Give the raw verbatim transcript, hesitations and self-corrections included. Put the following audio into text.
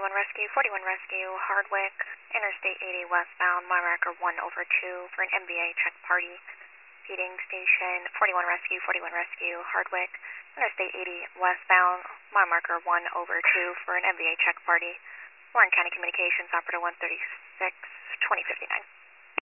forty-one Rescue, forty-one Rescue, Hardwick, Interstate eighty westbound, mile marker one over two for an M V A check party. Feeding station, forty-one Rescue, forty-one Rescue, Hardwick, Interstate eighty westbound, mile marker one over two for an M V A check party. Warren County Communications, Operator one thirty-six, twenty fifty-nine.